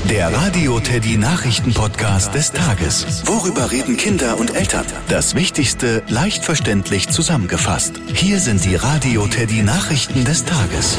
Der Radio Teddy Nachrichten-Podcast des Tages. Worüber reden Kinder und Eltern? Das Wichtigste leicht verständlich zusammengefasst. Hier sind die Radio Teddy Nachrichten des Tages.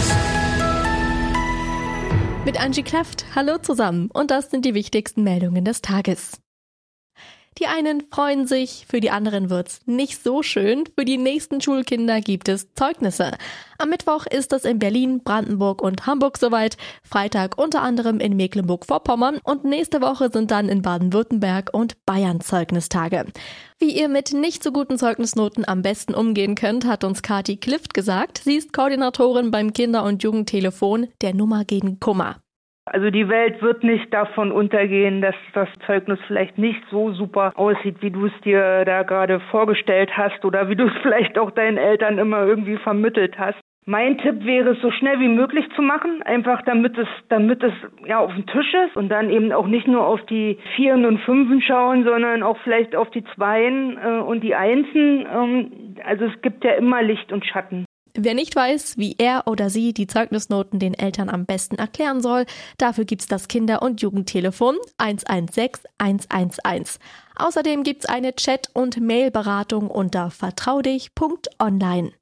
Mit Angie Kleft, hallo zusammen und das sind die wichtigsten Meldungen des Tages. Die einen freuen sich, für die anderen wird's nicht so schön. Für die nächsten Schulkinder gibt es Zeugnisse. Am Mittwoch ist es in Berlin, Brandenburg und Hamburg soweit, Freitag unter anderem in Mecklenburg-Vorpommern und nächste Woche sind dann in Baden-Württemberg und Bayern Zeugnistage. Wie ihr mit nicht so guten Zeugnisnoten am besten umgehen könnt, hat uns Kathi Klift gesagt. Sie ist Koordinatorin beim Kinder- und Jugendtelefon der Nummer gegen Kummer. Also die Welt wird nicht davon untergehen, dass das Zeugnis vielleicht nicht so super aussieht, wie du es dir da gerade vorgestellt hast oder wie du es vielleicht auch deinen Eltern immer irgendwie vermittelt hast. Mein Tipp wäre, es so schnell wie möglich zu machen, einfach damit es ja auf dem Tisch ist und dann eben auch nicht nur auf die 4 und 5 schauen, sondern auch vielleicht auf die 2 und die 1. Also es gibt ja immer Licht und Schatten. Wer nicht weiß, wie er oder sie die Zeugnisnoten den Eltern am besten erklären soll, dafür gibt's das Kinder- und Jugendtelefon 116 111. Außerdem gibt's eine Chat- und Mailberatung unter vertraudich.online.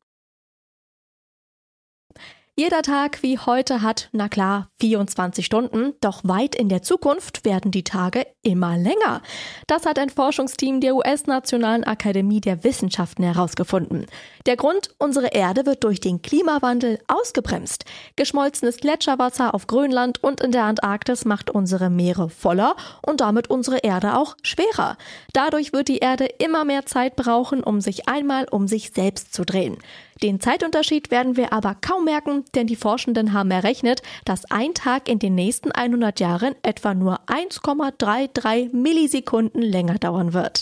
Jeder Tag wie heute hat, na klar, 24 Stunden, doch weit in der Zukunft werden die Tage immer länger. Das hat ein Forschungsteam der US-Nationalen Akademie der Wissenschaften herausgefunden. Der Grund, unsere Erde wird durch den Klimawandel ausgebremst. Geschmolzenes Gletscherwasser auf Grönland und in der Antarktis macht unsere Meere voller und damit unsere Erde auch schwerer. Dadurch wird die Erde immer mehr Zeit brauchen, um sich einmal um sich selbst zu drehen. Den Zeitunterschied werden wir aber kaum merken, denn die Forschenden haben errechnet, dass ein Tag in den nächsten 100 Jahren etwa nur 1,33 Millisekunden länger dauern wird.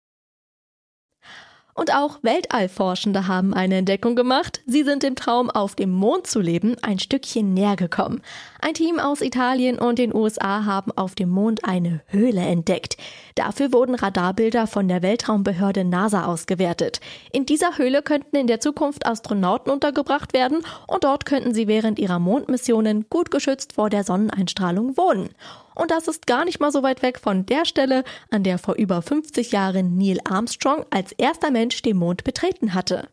Und auch Weltallforschende haben eine Entdeckung gemacht. Sie sind dem Traum, auf dem Mond zu leben, ein Stückchen näher gekommen. Ein Team aus Italien und den USA haben auf dem Mond eine Höhle entdeckt. Dafür wurden Radarbilder von der Weltraumbehörde NASA ausgewertet. In dieser Höhle könnten in der Zukunft Astronauten untergebracht werden und dort könnten sie während ihrer Mondmissionen gut geschützt vor der Sonneneinstrahlung wohnen. Und das ist gar nicht mal so weit weg von der Stelle, an der vor über 50 Jahren Neil Armstrong als erster Mensch den Mond betreten hatte.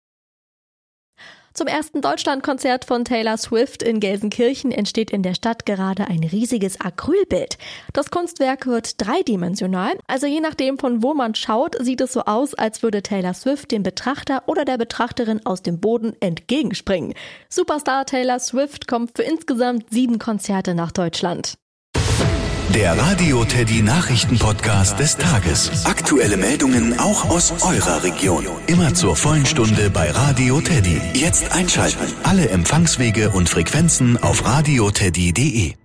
Zum ersten Deutschlandkonzert von Taylor Swift in Gelsenkirchen entsteht in der Stadt gerade ein riesiges Acrylbild. Das Kunstwerk wird dreidimensional, also je nachdem von wo man schaut, sieht es so aus, als würde Taylor Swift dem Betrachter oder der Betrachterin aus dem Boden entgegenspringen. Superstar Taylor Swift kommt für insgesamt 7 Konzerte nach Deutschland. Der Radio Teddy Nachrichten-Podcast des Tages. Aktuelle Meldungen auch aus eurer Region. Immer zur vollen Stunde bei Radio Teddy. Jetzt einschalten. Alle Empfangswege und Frequenzen auf radioteddy.de.